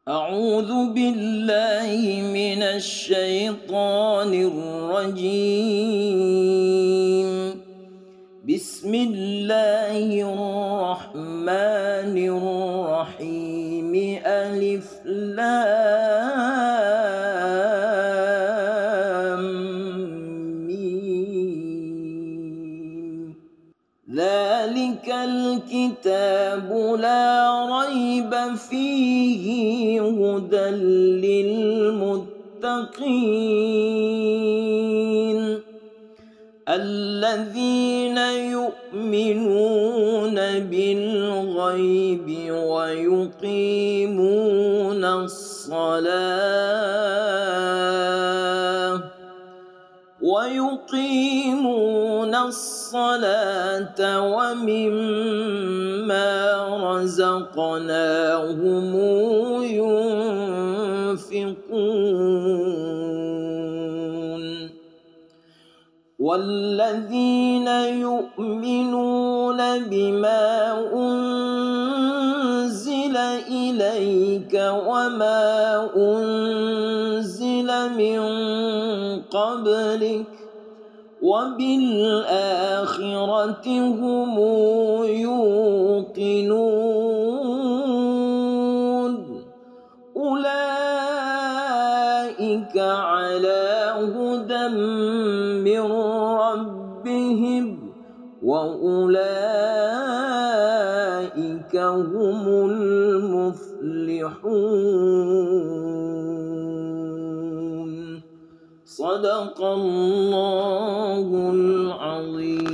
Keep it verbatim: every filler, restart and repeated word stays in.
أعوذ بالله من الشيطان الرجيم. بسم الله الرحمن الرحيم. ألف لام ميم. ذلك الكتاب لا ريب فيه هدى للمتقين الذين يؤمنون بالغيب ويقيمون الصلاة ويقيمون الصلاة ومما رزقناهم ينفقون والذين يؤمنون بما أنزل إليك وما أنزل من قبلك وبالآخرة هم يوقنون أولئك على هدى من ربهم وأولئك هم المفلحون. صدق الله العظيم.